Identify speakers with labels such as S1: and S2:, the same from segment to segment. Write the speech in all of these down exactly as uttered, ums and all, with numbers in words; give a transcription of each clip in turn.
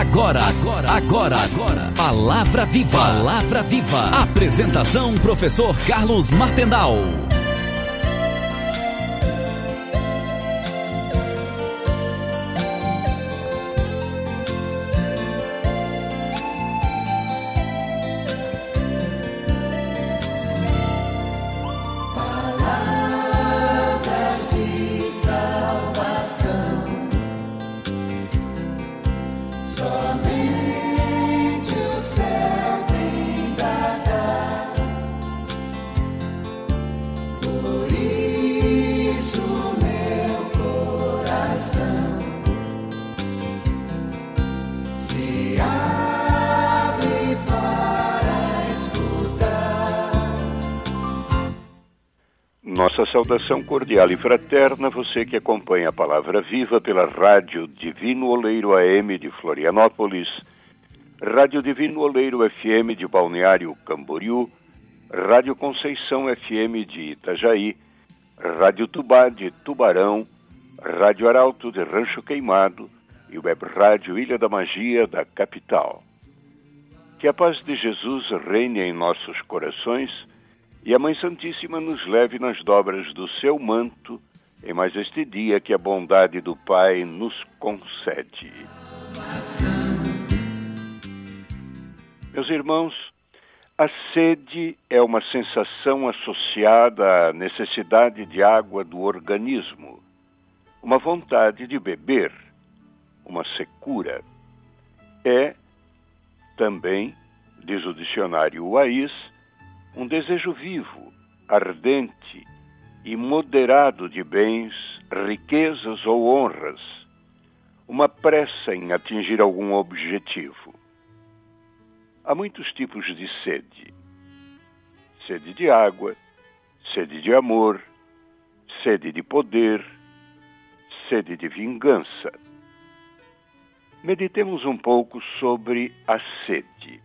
S1: Agora, agora, agora, agora. Palavra Viva. Palavra Viva. Apresentação, professor Carlos Martendal.
S2: Nossa saudação cordial e fraterna, você que acompanha a Palavra Viva pela Rádio Divino Oleiro A M de Florianópolis, Rádio Divino Oleiro F M de Balneário Camboriú, Rádio Conceição F M de Itajaí, Rádio Tubá de Tubarão, Rádio Arauto de Rancho Queimado e Web Rádio Ilha da Magia da capital. Que a paz de Jesus reine em nossos corações e a Mãe Santíssima nos leve nas dobras do seu manto em mais este dia que a bondade do Pai nos concede. Meus irmãos, a sede é uma sensação associada à necessidade de água do organismo, uma vontade de beber, uma secura. É também, diz o dicionário Uaís, um desejo vivo, ardente e moderado de bens, riquezas ou honras, uma pressa em atingir algum objetivo. Há muitos tipos de sede. Sede de água, sede de amor, sede de poder, sede de vingança. Meditemos um pouco sobre a sede.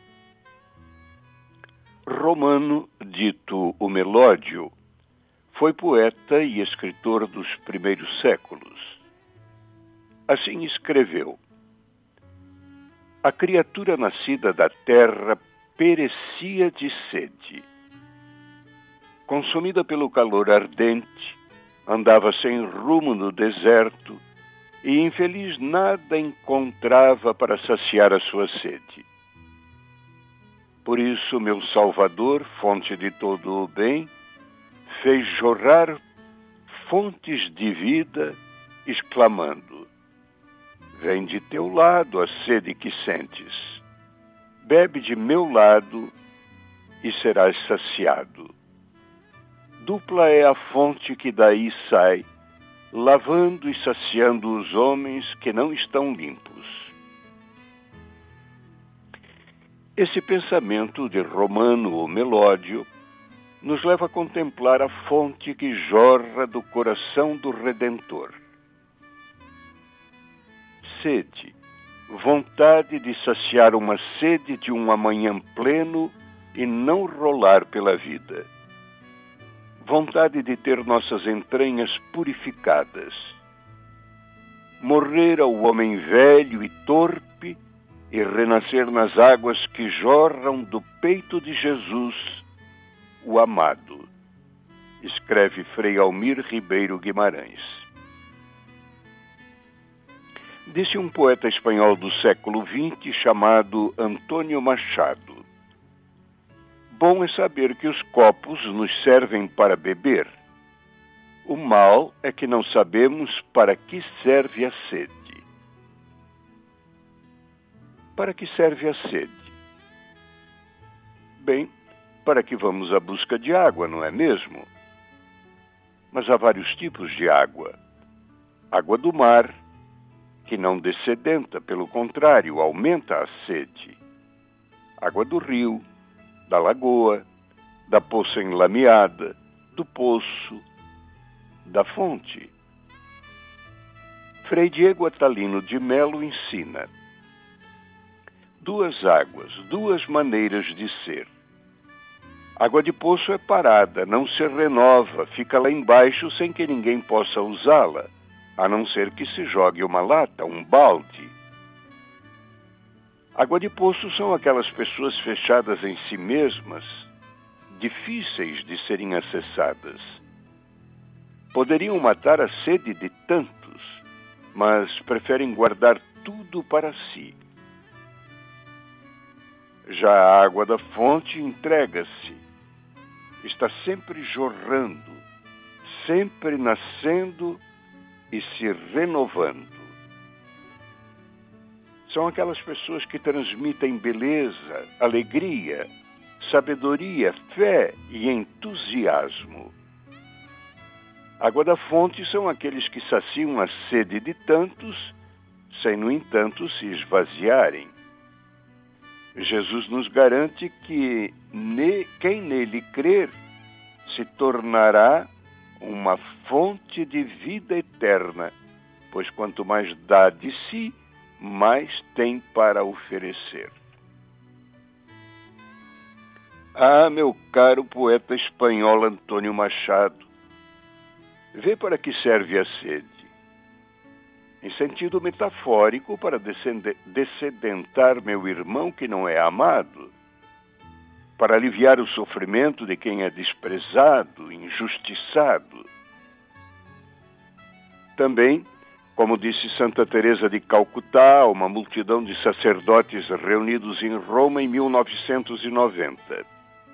S2: Romano, dito o Melódio, foi poeta e escritor dos primeiros séculos. Assim escreveu: a criatura nascida da terra perecia de sede. Consumida pelo calor ardente, andava sem rumo no deserto e, infeliz, nada encontrava para saciar a sua sede. Por isso, meu Salvador, fonte de todo o bem, fez jorrar fontes de vida, exclamando: vem de teu lado a sede que sentes. Bebe de meu lado e serás saciado. Dupla é a fonte que daí sai, lavando e saciando os homens que não estão limpos. Esse pensamento de Romano, o Melódio, nos leva a contemplar a fonte que jorra do coração do Redentor. Sede, vontade de saciar uma sede de um amanhã pleno e não rolar pela vida. Vontade de ter nossas entranhas purificadas. Morrer ao homem velho e torpe e renascer nas águas que jorram do peito de Jesus, o amado, escreve Frei Almir Ribeiro Guimarães. Disse um poeta espanhol do século vinte chamado Antônio Machado: bom é saber que os copos nos servem para beber. O mal é que não sabemos para que serve a sede. Para que serve a sede? Bem, para que vamos à busca de água, não é mesmo? Mas há vários tipos de água. Água do mar, que não dessedenta, pelo contrário, aumenta a sede. Água do rio, da lagoa, da poça enlameada, do poço, da fonte. Frei Diego Atalino de Melo ensina: duas águas, duas maneiras de ser. Água de poço é parada, não se renova, fica lá embaixo sem que ninguém possa usá-la, a não ser que se jogue uma lata, um balde. Água de poço são aquelas pessoas fechadas em si mesmas, difíceis de serem acessadas. Poderiam matar a sede de tantos, mas preferem guardar tudo para si. Já a água da fonte entrega-se, está sempre jorrando, sempre nascendo e se renovando. São aquelas pessoas que transmitem beleza, alegria, sabedoria, fé e entusiasmo. Água da fonte são aqueles que saciam a sede de tantos, sem, no entanto, se esvaziarem. Jesus nos garante que ne, quem nele crer se tornará uma fonte de vida eterna, pois quanto mais dá de si, mais tem para oferecer. Ah, meu caro poeta espanhol Antônio Machado, vê para que serve a sede. Em sentido metafórico, para dessedentar meu irmão que não é amado, para aliviar o sofrimento de quem é desprezado, injustiçado. Também, como disse Santa Teresa de Calcutá, uma multidão de sacerdotes reunidos em Roma em mil novecentos e noventa.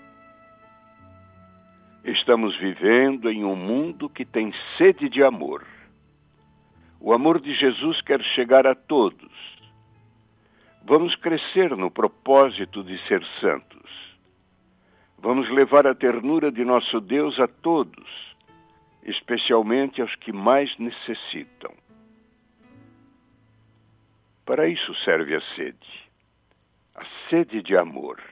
S2: Estamos vivendo em um mundo que tem sede de amor. O amor de Jesus quer chegar a todos. Vamos crescer no propósito de ser santos. Vamos levar a ternura de nosso Deus a todos, especialmente aos que mais necessitam. Para isso serve a sede, a sede de amor.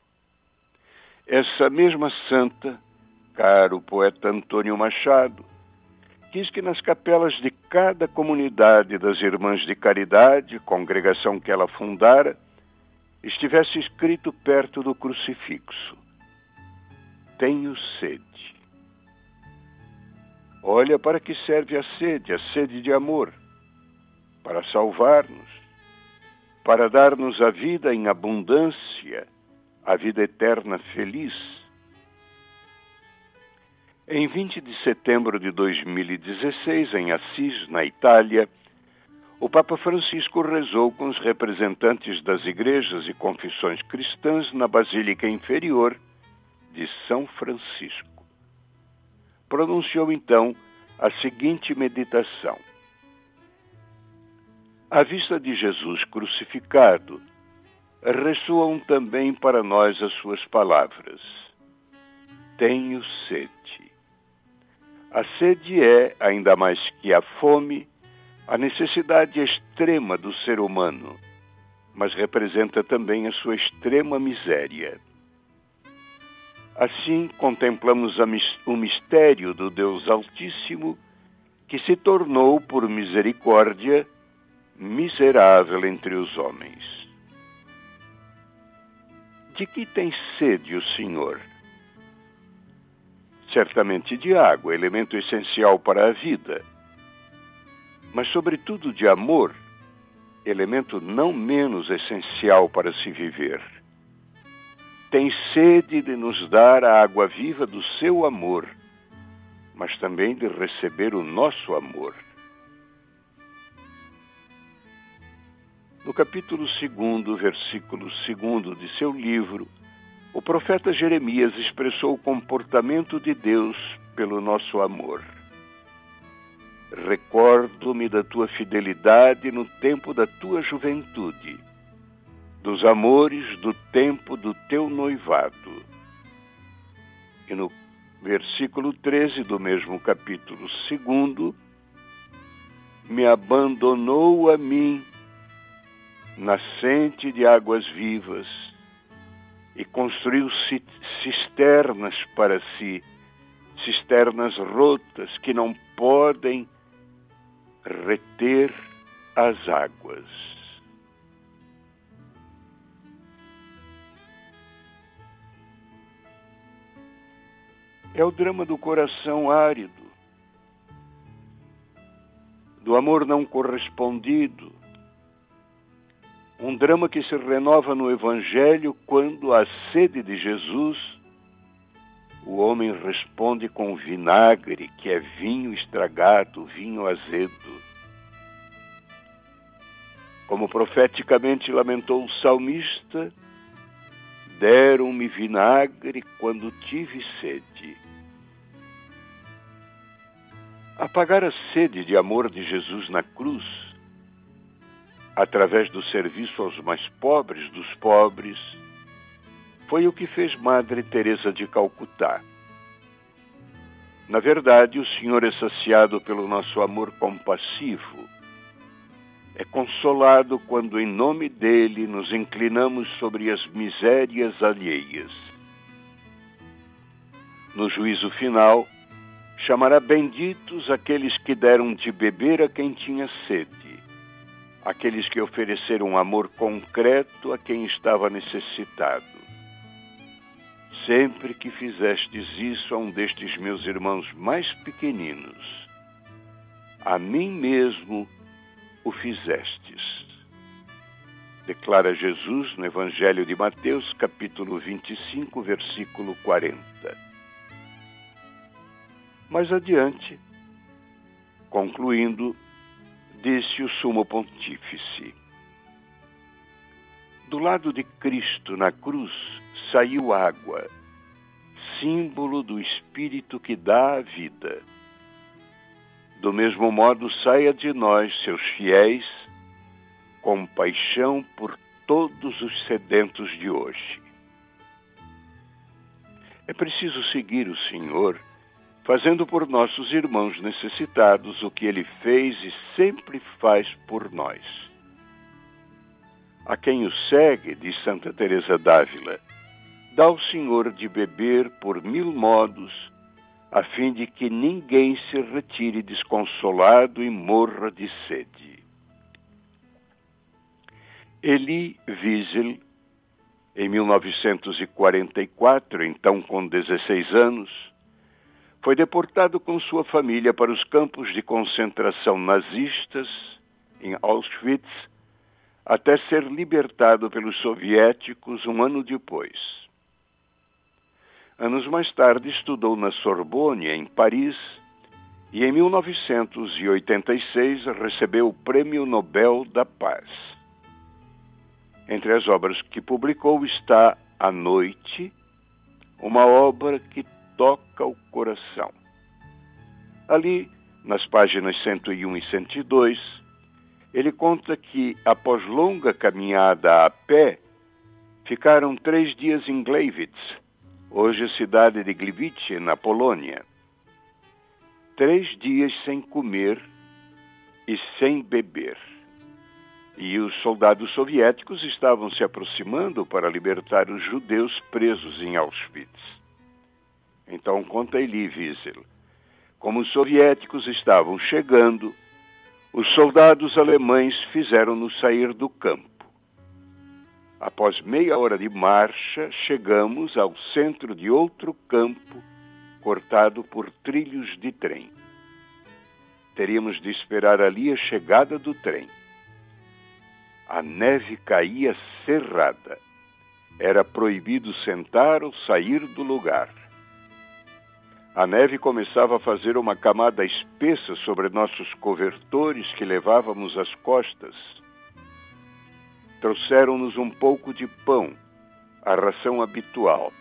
S2: Essa mesma santa, caro poeta Antônio Machado, quis que nas capelas de cada comunidade das Irmãs de Caridade, congregação que ela fundara, estivesse escrito perto do crucifixo: tenho sede. Olha para que serve a sede, a sede de amor, para salvar-nos, para dar-nos a vida em abundância, a vida eterna feliz. Em vinte de setembro de dois mil e dezesseis, em Assis, na Itália, o Papa Francisco rezou com os representantes das igrejas e confissões cristãs na Basílica Inferior de São Francisco. Pronunciou então a seguinte meditação: à vista de Jesus crucificado, ressoam também para nós as suas palavras: tenho sede. A sede é, ainda mais que a fome, a necessidade extrema do ser humano, mas representa também a sua extrema miséria. Assim, contemplamos o mistério do Deus Altíssimo, que se tornou, por misericórdia, miserável entre os homens. De que tem sede o Senhor? Certamente de água, elemento essencial para a vida, mas sobretudo de amor, elemento não menos essencial para se viver. Tem sede de nos dar a água viva do seu amor, mas também de receber o nosso amor. No capítulo segundo, versículo segundo de seu livro, o profeta Jeremias expressou o comportamento de Deus pelo nosso amor. Recordo-me da tua fidelidade no tempo da tua juventude, dos amores do tempo do teu noivado. E no versículo treze do mesmo capítulo segundo, me abandonou a mim, nascente de águas vivas, e construiu cisternas para si, cisternas rotas que não podem reter as águas. É o drama do coração árido, do amor não correspondido, Um drama que se renova no Evangelho quando, à sede de Jesus, o homem responde com vinagre, que é vinho estragado, vinho azedo. Como profeticamente lamentou o salmista, deram-me vinagre quando tive sede. Apagar a sede de amor de Jesus na cruz, através do serviço aos mais pobres dos pobres, foi o que fez Madre Teresa de Calcutá. Na verdade, o Senhor é saciado pelo nosso amor compassivo. É consolado quando, em nome dele, nos inclinamos sobre as misérias alheias. No juízo final, chamará benditos aqueles que deram de beber a quem tinha sede, aqueles que ofereceram amor concreto a quem estava necessitado. Sempre que fizestes isso a um destes meus irmãos mais pequeninos, a mim mesmo o fizestes. Declara Jesus no Evangelho de Mateus, capítulo vinte e cinco, versículo quarenta. Mais adiante, concluindo, disse o Sumo Pontífice: do lado de Cristo na cruz saiu água, símbolo do Espírito que dá a vida. Do mesmo modo, saia de nós, seus fiéis, compaixão por todos os sedentos de hoje. É preciso seguir o Senhor, fazendo por nossos irmãos necessitados o que Ele fez e sempre faz por nós. A quem o segue, diz Santa Teresa d'Ávila, dá ao Senhor de beber por mil modos, a fim de que ninguém se retire desconsolado e morra de sede. Elie Wiesel, em mil novecentos e quarenta e quatro, então com dezesseis anos, foi deportado com sua família para os campos de concentração nazistas em Auschwitz, até ser libertado pelos soviéticos um ano depois. Anos mais tarde, estudou na Sorbonne, em Paris, e em mil novecentos e oitenta e seis recebeu o Prêmio Nobel da Paz. Entre as obras que publicou está A Noite, uma obra que toca o coração. Ali, nas páginas cento e um e cento e dois, ele conta que, após longa caminhada a pé, ficaram três dias em Gleiwitz, hoje cidade de Gliwice, na Polônia. Três dias sem comer e sem beber. E os soldados soviéticos estavam se aproximando para libertar os judeus presos em Auschwitz. Então, conta Elie Wiesel, como os soviéticos estavam chegando, os soldados alemães fizeram-nos sair do campo. Após meia hora de marcha, chegamos ao centro de outro campo, cortado por trilhos de trem. Teríamos de esperar ali a chegada do trem. A neve caía cerrada. Era proibido sentar ou sair do lugar. A neve começava a fazer uma camada espessa sobre nossos cobertores que levávamos às costas. Trouxeram-nos um pouco de pão, a ração habitual.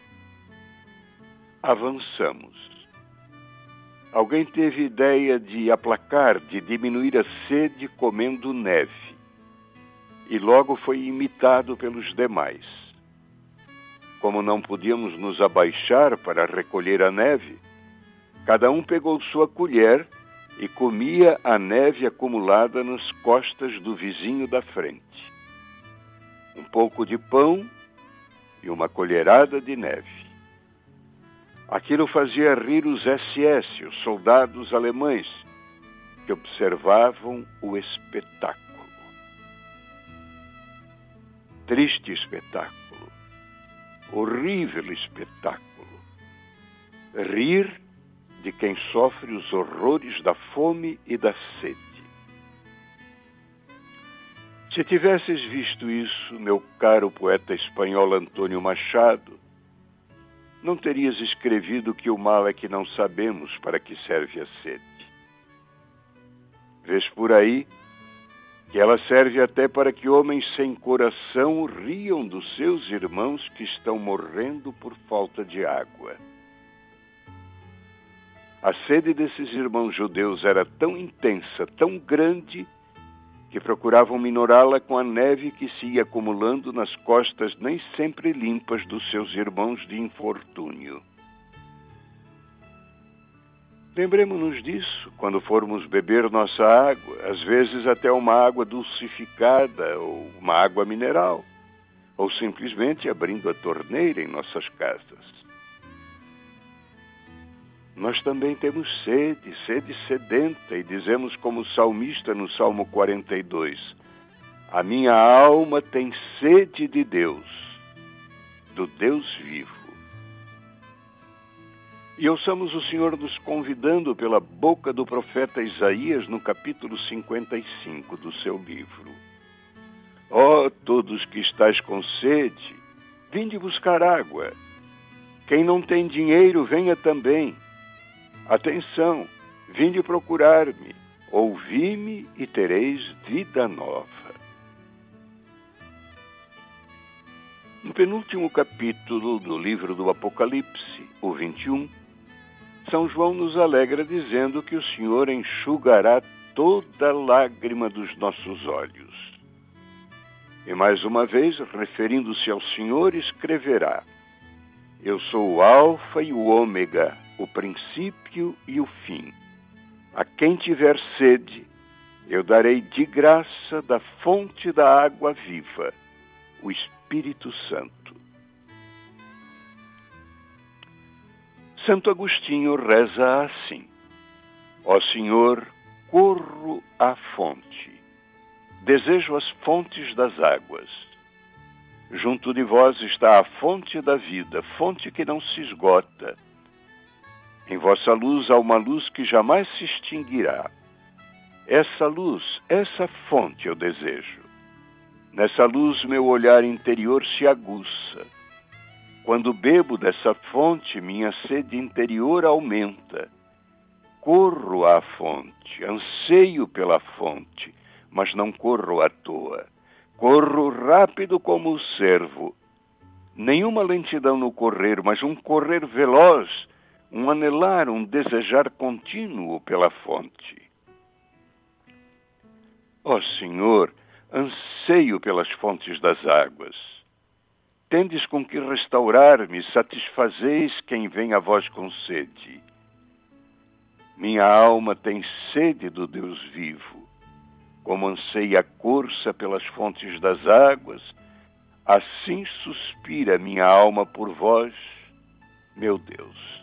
S2: Avançamos. Alguém teve ideia de aplacar, de diminuir a sede comendo neve. E logo foi imitado pelos demais. Como não podíamos nos abaixar para recolher a neve, cada um pegou sua colher e comia a neve acumulada nas costas do vizinho da frente. Um pouco de pão e uma colherada de neve. Aquilo fazia rir os S S, os soldados alemães, que observavam o espetáculo. Triste espetáculo. Horrível espetáculo. Rir de quem sofre os horrores da fome e da sede. Se tivesses visto isso, meu caro poeta espanhol Antônio Machado, não terias escrevido que o mal é que não sabemos para que serve a sede. Vês por aí que ela serve até para que homens sem coração riam dos seus irmãos que estão morrendo por falta de água. A sede desses irmãos judeus era tão intensa, tão grande, que procuravam minorá-la com a neve que se ia acumulando nas costas nem sempre limpas dos seus irmãos de infortúnio. Lembremos-nos disso quando formos beber nossa água, às vezes até uma água dulcificada ou uma água mineral, ou simplesmente abrindo a torneira em nossas casas. Nós também temos sede, sede sedenta, e dizemos como o salmista no Salmo quarenta e dois, a minha alma tem sede de Deus, do Deus vivo. E ouçamos o Senhor nos convidando pela boca do profeta Isaías no capítulo cinquenta e cinco do seu livro. Ó, todos que estáis com sede, vinde buscar água. Quem não tem dinheiro, venha também. Atenção, vinde procurar-me, ouvi-me e tereis vida nova. No penúltimo capítulo do livro do Apocalipse, o vinte e um, São João nos alegra dizendo que o Senhor enxugará toda lágrima dos nossos olhos. E mais uma vez, referindo-se ao Senhor, escreverá, eu sou o Alfa e o Ômega, o princípio e o fim. A quem tiver sede, eu darei de graça da fonte da água viva, o Espírito Santo. Santo Agostinho reza assim, ó Senhor, corro à fonte, desejo as fontes das águas. Junto de vós está a fonte da vida, fonte que não se esgota. Em vossa luz há uma luz que jamais se extinguirá. Essa luz, essa fonte eu desejo. Nessa luz meu olhar interior se aguça. Quando bebo dessa fonte, minha sede interior aumenta. Corro à fonte, anseio pela fonte, mas não corro à toa. Corro rápido como o cervo. Nenhuma lentidão no correr, mas um correr veloz, um anelar, um desejar contínuo pela fonte. Ó Senhor, anseio pelas fontes das águas. Tendes com que restaurar-me, satisfazeis quem vem a vós com sede. Minha alma tem sede do Deus vivo. Como anseia a corça pelas fontes das águas, assim suspira minha alma por vós, meu Deus.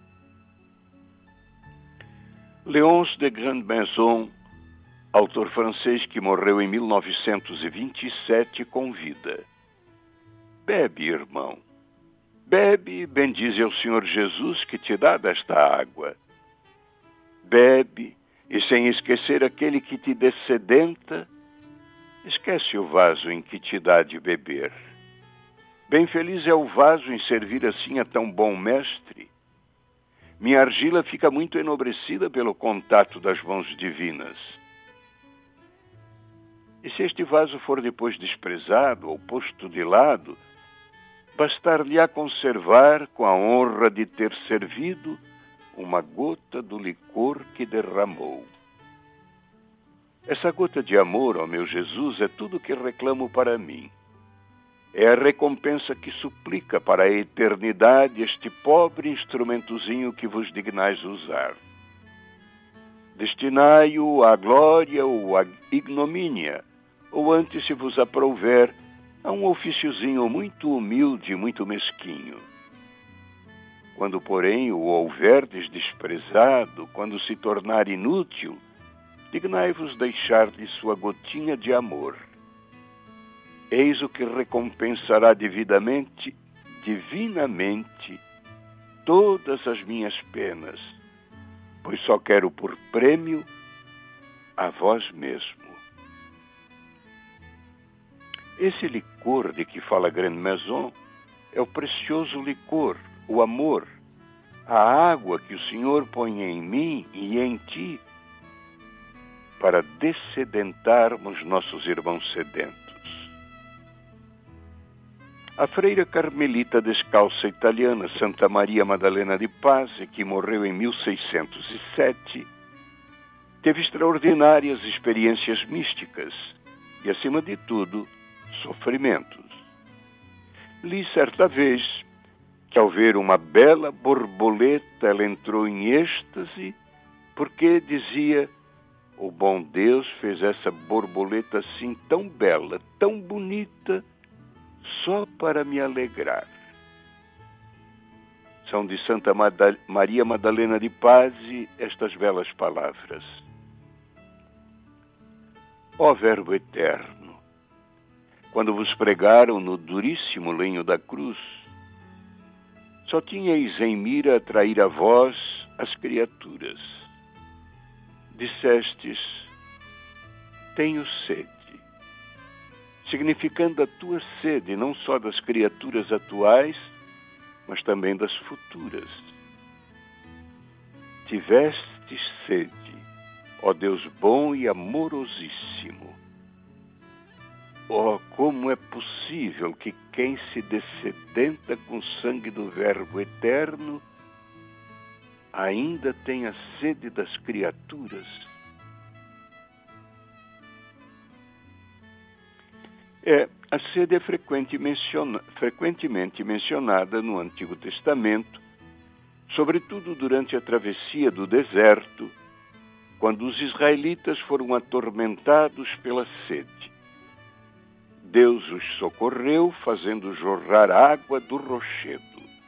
S2: Léonce de Grandmaison, autor francês que morreu em mil novecentos e vinte e sete, convida. Bebe, irmão. Bebe e bendize ao Senhor Jesus que te dá desta água. Bebe, e sem esquecer aquele que te dessedenta, esquece o vaso em que te dá de beber. Bem feliz é o vaso em servir assim a tão bom mestre. Minha argila fica muito enobrecida pelo contato das mãos divinas. E se este vaso for depois desprezado ou posto de lado, bastar-lhe-á conservar, com a honra de ter servido, uma gota do licor que derramou. Essa gota de amor, ó meu Jesus, é tudo que reclamo para mim. É a recompensa que suplica para a eternidade este pobre instrumentozinho que vos dignais usar. Destinai-o à glória ou à ignomínia, ou antes, se vos aprouver, a um ofíciozinho muito humilde, muito mesquinho. Quando, porém, o houverdes desprezado, quando se tornar inútil, dignai-vos deixar-lhe sua gotinha de amor. Eis o que recompensará devidamente, divinamente, todas as minhas penas, pois só quero por prêmio a vós mesmo. Esse licor de que fala Grande Maison é o precioso licor, o amor, a água que o Senhor põe em mim e em ti para dessedentarmos nossos irmãos sedentos. A freira carmelita descalça italiana Santa Maria Madalena de Paz, que morreu em mil seiscentos e sete, teve extraordinárias experiências místicas e, acima de tudo, sofrimentos. Li certa vez que, ao ver uma bela borboleta, ela entrou em êxtase porque dizia: o bom Deus fez essa borboleta assim tão bela, tão bonita, só para me alegrar. São de Santa Mada- Maria Madalena de Paz estas belas palavras. Ó Verbo eterno, quando vos pregaram no duríssimo lenho da cruz, só tinhais em mira atrair a vós as criaturas. Dissestes: tenho sede, significando a tua sede não só das criaturas atuais, mas também das futuras. Tivestes sede, ó Deus bom e amorosíssimo. Oh, como é possível que quem se dessedenta com o sangue do Verbo eterno ainda tenha sede das criaturas? É, a sede é frequente menciona, frequentemente mencionada no Antigo Testamento, sobretudo durante a travessia do deserto, quando os israelitas foram atormentados pela sede. Deus os socorreu, fazendo jorrar água do rochedo.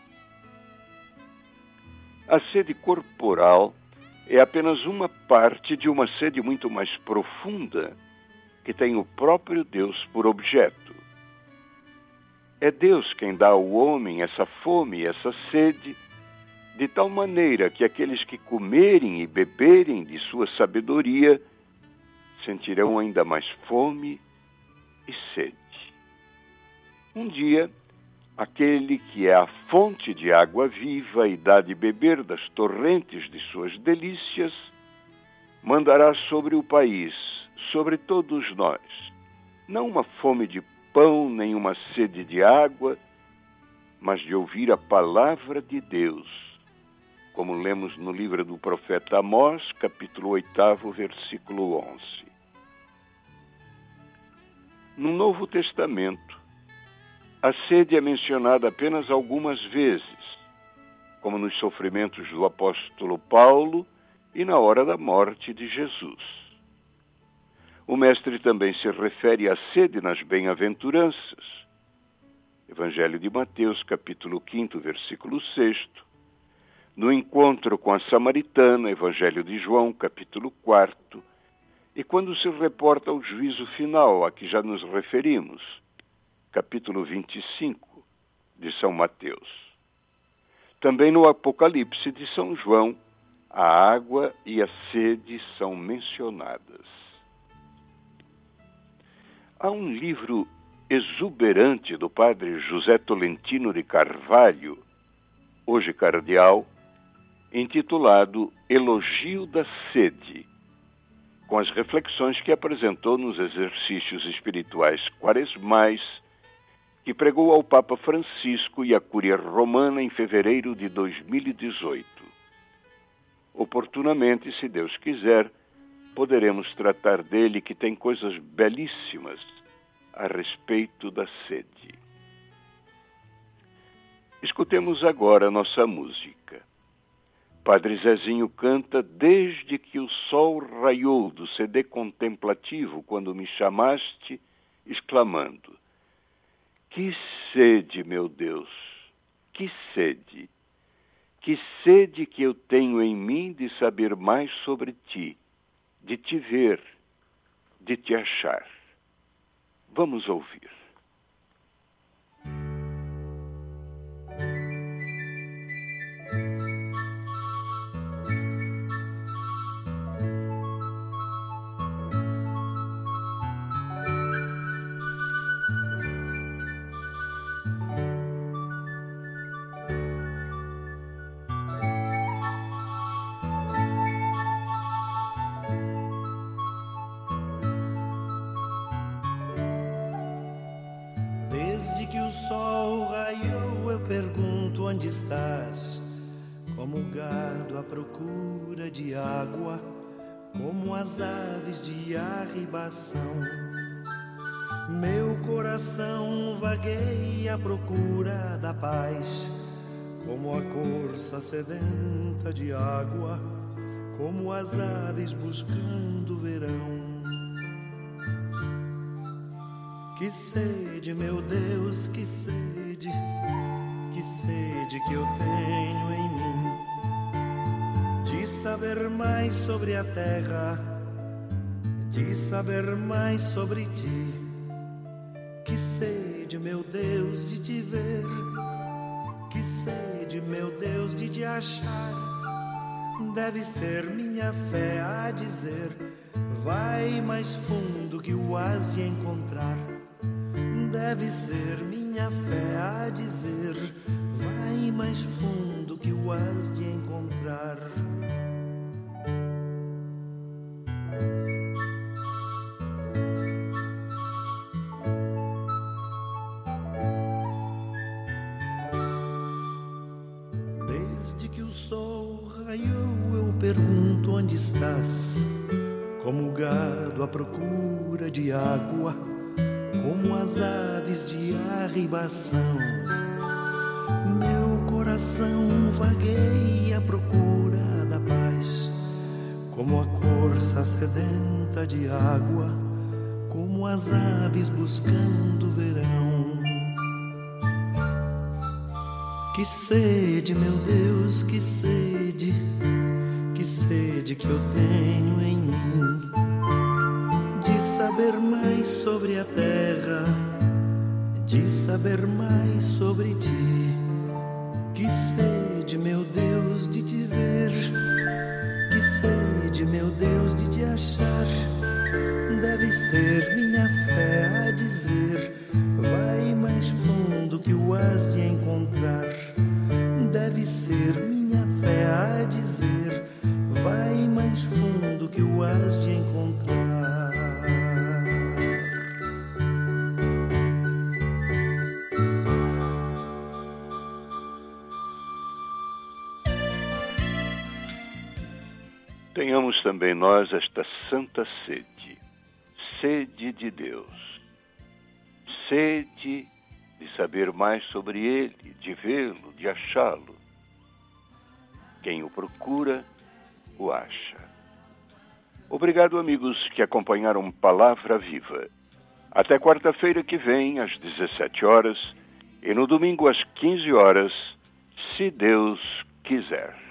S2: A sede corporal é apenas uma parte de uma sede muito mais profunda, que tem o próprio Deus por objeto. É Deus quem dá ao homem essa fome e essa sede, de tal maneira que aqueles que comerem e beberem de sua sabedoria sentirão ainda mais fome e sede. Um dia, aquele que é a fonte de água viva e dá de beber das torrentes de suas delícias, mandará sobre o país, sobre todos nós, não uma fome de pão nem uma sede de água, mas de ouvir a palavra de Deus, como lemos no livro do profeta Amós, capítulo oito, versículo onze. No Novo Testamento, a sede é mencionada apenas algumas vezes, como nos sofrimentos do apóstolo Paulo e na hora da morte de Jesus. O mestre também se refere à sede nas bem-aventuranças. Evangelho de Mateus, capítulo quinto, versículo seis. No encontro com a samaritana, Evangelho de João, capítulo quatro. E quando se reporta ao juízo final, a que já nos referimos, capítulo vinte e cinco, de São Mateus. Também no Apocalipse de São João, a água e a sede são mencionadas. Há um livro exuberante do padre José Tolentino de Carvalho, hoje cardeal, intitulado Elogio da Sede, com as reflexões que apresentou nos exercícios espirituais quaresmais que pregou ao Papa Francisco e à Cúria Romana em fevereiro de dois mil e dezoito. Oportunamente, se Deus quiser, poderemos tratar dele, que tem coisas belíssimas a respeito da sede. Escutemos agora nossa música. Padre Zezinho canta Desde que o sol raiou, do C D contemplativo, quando me chamaste, exclamando: que sede, meu Deus, que sede, que sede que eu tenho em mim de saber mais sobre ti, de te ver, de te achar. Vamos ouvir.
S3: Desde que o sol raiou, eu pergunto onde estás. Como o gado à procura de água, como as aves de arribação. Meu coração vagueia à procura da paz, como a corça sedenta de água, como as aves buscando o verão. Que sede, meu Deus, que sede, que sede que eu tenho em mim, de saber mais sobre a terra, de saber mais sobre ti. Que sede, meu Deus, de te ver, que sede, meu Deus, de te achar. Deve ser minha fé a dizer, vai mais fundo que o hás de encontrar. Deve ser minha fé a dizer, vai mais fundo que o hás de encontrar. Desde que o sol raiou, eu pergunto onde estás. Como o gado à procura de água, como as aves de arribação. Meu coração vagueia à procura da paz, como a corça sedenta de água, como as aves buscando o verão. Que sede, meu Deus, que sede, que sede que eu tenho em mim, de saber mais sobre a terra, de saber mais sobre ti. Que sede, meu Deus, de te ver, que sede, meu Deus, de te achar. Deve ser minha fé a dizer, vai mais fundo que o hás de encontrar. Deve ser minha fé a dizer, vai mais fundo que o hás de encontrar.
S2: Tenhamos também nós esta santa sede, sede de Deus, sede de saber mais sobre Ele, de vê-lo, de achá-lo. Quem o procura, o acha. Obrigado, amigos que acompanharam Palavra Viva. Até quarta-feira que vem, às dezessete horas, e no domingo às quinze horas, se Deus quiser.